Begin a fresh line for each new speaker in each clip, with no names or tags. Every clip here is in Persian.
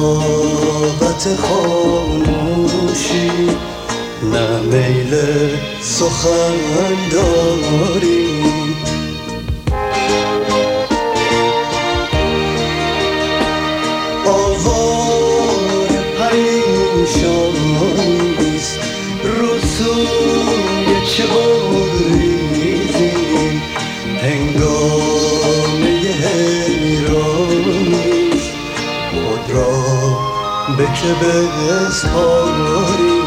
طاقت خاموشی نه میل سخن داریم. آوار پریشانیست رو سوی چه بگریزیم، هنگامه حیرانیست خود را به که بسپاریم.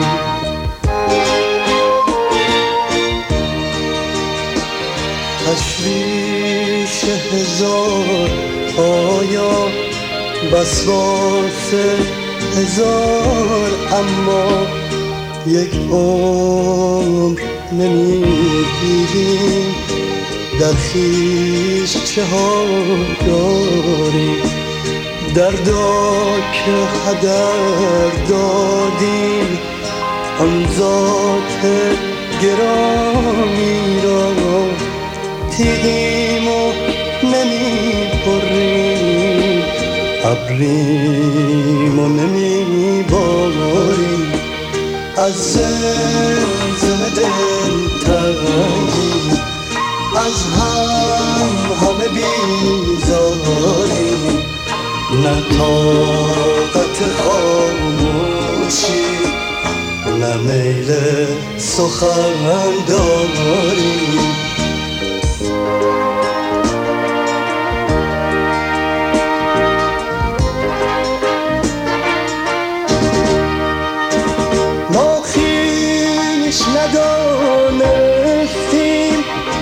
تشویش هزار آیا وسواس هزار، اما یک عمر نمیگیریم، در خویش چه ها داریم. دردا که هدر دادیم آن ذات گرامی را، تیغیم و نمی بریم، ابریم و نمی باریم. از زمزمه دل تنگیم، از همه بیزاریم، نه طاقت خاموشی نه میل سخن داریم. ندانستیم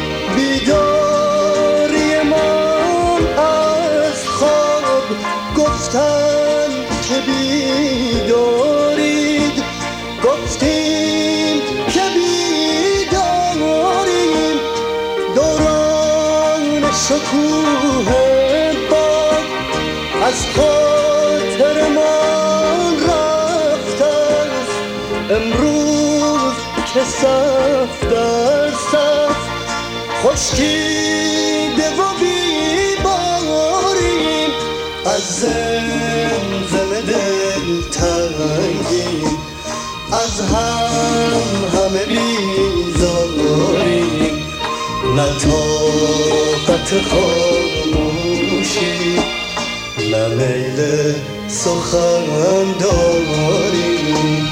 بیداری من از خواب، گفتن که بیدارید، گفتیم که بیداریم. دوران شکوه باد از خاطر من رفته است، امروز که صف در صف خشکیده و بیباریم. از زمزمه دل تنگیم، از همه بیزاریم، نه طاقت خاموشی نه میل سخن داریم.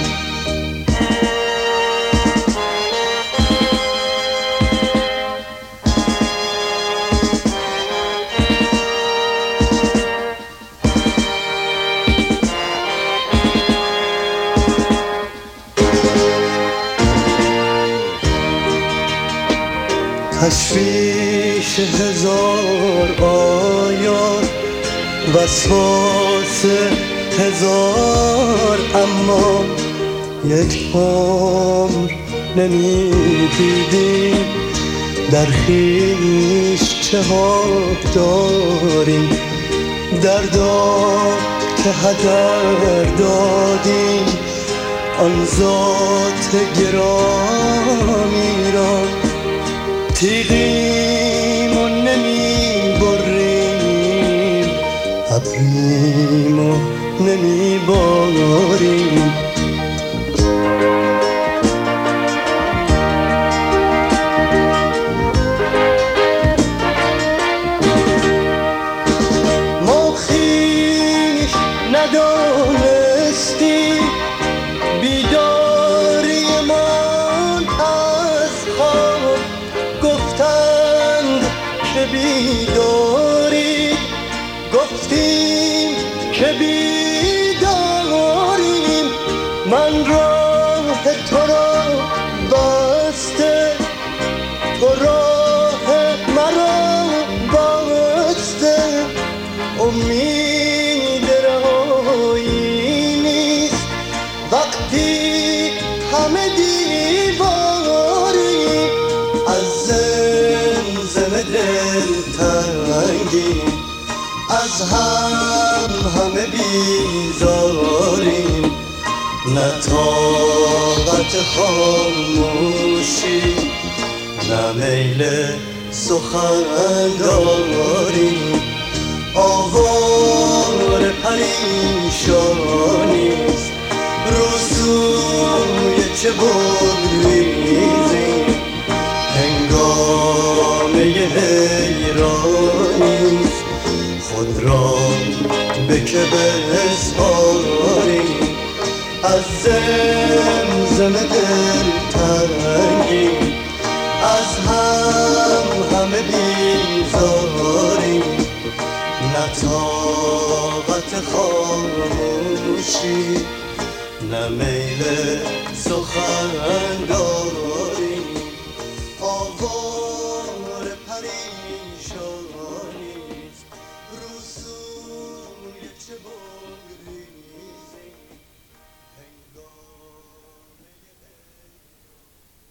تشویش هزار آیات وسواس هزار، اما یک عمر نمیدیدیم، در خویش چه ها داریم. دردا که هدر دادیم آن ذات گرامی را، تیغیم و نمی بریم، ابریم و نمی باریم. ما خویش ندانستیم بیداری من از خواب، گفتند که بیداری، گفتیم که بیداریم. من راه تو را بسته، تو راه مرا بسته، امید رهایی نیست وقتی همه دیواریم. از زمزمه دل تنگیم، از همه بیزاریم، نه طاقت خاموشی نه میل سخن داریم. آوار پریشان پریشانیست روزوی چه بگریزی هنگامه حیرانیست خود را به که بسپاری از زمزم دلتنگی از همه بیزاری نه طاقت خاموشی نه میل سخنگاری آوار پری